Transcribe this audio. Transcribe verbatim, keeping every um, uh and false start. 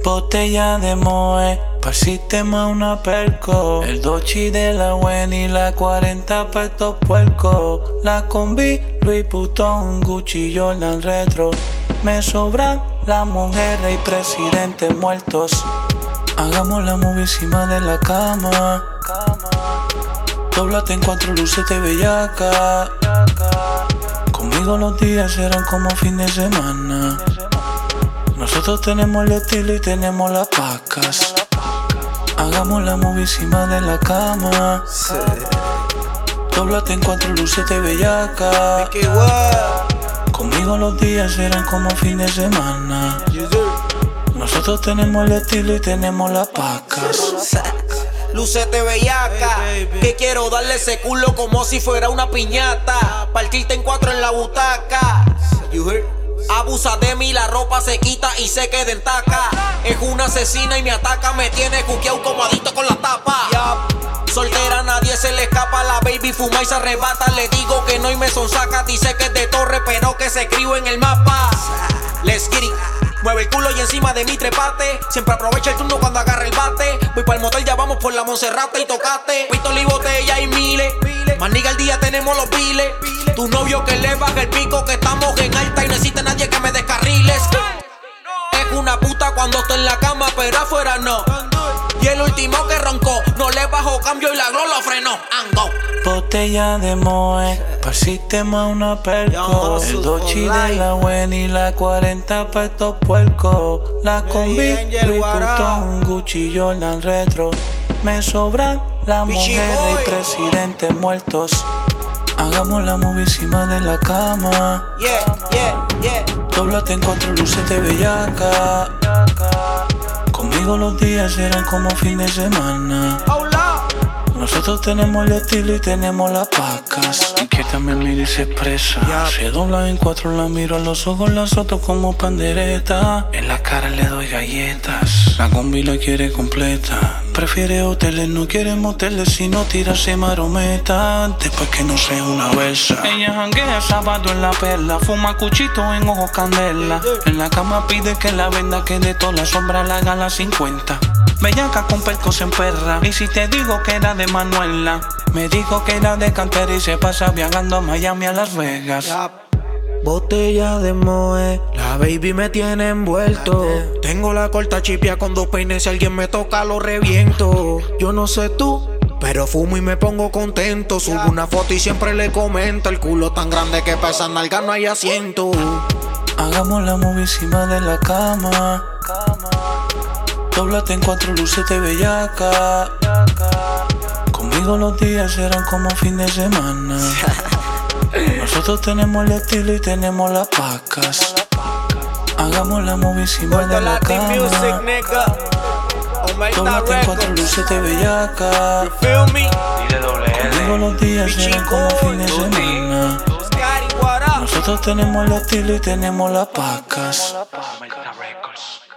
Botella de Moe, pa'l sistema una perco. El Dochi de la Wen y la cuarenta pa' estos puercos. La combi, Louis Vuitton, Gucci, Jordan retro. Me sobran las mujeres y presidentes muertos. Hagamos la movie encima de la cama. Dóblate en cuatro luces de bellaca. Conmigo los días serán como fin de semana. Nosotros tenemos el estilo y tenemos las pacas. Hagamos la movie encima de la cama. Sí. Dóblate en cuatro luces de bellaca. Conmigo los días serán como fin de semana. Nosotros tenemos el estilo y tenemos las pacas. Luces de bellaca, que quiero darle ese culo como si fuera una piñata. Partirte en cuatro en la butaca. Abusa de mí, la ropa se quita y se queda en taca. Es una asesina y me ataca, me tiene cuqueado como adicto con la tapa. Soltera, nadie se le escapa, la baby fuma y se arrebata. Le digo que no y me sonsaca, dice que es de Torre, pero que se escribe en el mapa. Let's get it. Mueve el culo y encima de mí trepate. Siempre aprovecha el turno cuando agarra el bate. Voy pa'l motel, ya vamos por la Monserrate y tocate. Pistola y botella y miles. Maniga al día tenemos los piles. Tu novio que le baja el pico, que estamos en alta y no existe nadie que me descarriles. Es una puta cuando estoy en la cama, pero afuera no. Y el último que roncó, no le bajó cambio y la glo lo frenó. And go. Botella de Moe, pa'l sistema una perco. El Dochi de la Wen y la cuarenta pa' estos puercos. La combi, Louis Vuitton, Gucci, Jordan retro. Me sobran las mujeres y presidentes muertos. Hagamos la movie encima de la cama. Yeah, yeah, yeah. Dóblate en cuatro luces de bellaca. Conmigo los días serán como fin de semana. Nosotros tenemos el estilo y tenemos las pacas. Inquieta me mira y se expresa. Se dobla en cuatro, la miro a los ojos, la soto como pandereta. En la cara le doy galletas. La combi la quiere completa. Prefiere hoteles, no quiere moteles, sino tirarse marometa. Después que no sea una versa. Ella janguea sábado en la perla. Fuma cuchito en ojos candela. En la cama pide que la venda, que de toda la sombra la haga la cincuenta. Bellaca con percos en perra. Y si te digo que era de Manuela, me dijo que era de cantera y se pasa viajando a Miami, a Las Vegas. Botella de Moe, la baby me tiene envuelto. Tengo la corta chipia con dos peines, si alguien me toca lo reviento. Yo no sé tú, pero fumo y me pongo contento. Subo una foto y siempre le comento. El culo tan grande que pesa nalga, no hay asiento. Hagamos la movie encima de la cama. Dóblate en cuatro luces de bellaca. Conmigo los días serán como fin de semana. Nosotros tenemos el estilo y tenemos las pacas. Hagamos la movie encima de la cama. Dóblate en cuatro luces de bellaca. Conmigo los días serán como fin de semana. Nosotros tenemos el estilo y tenemos las pacas.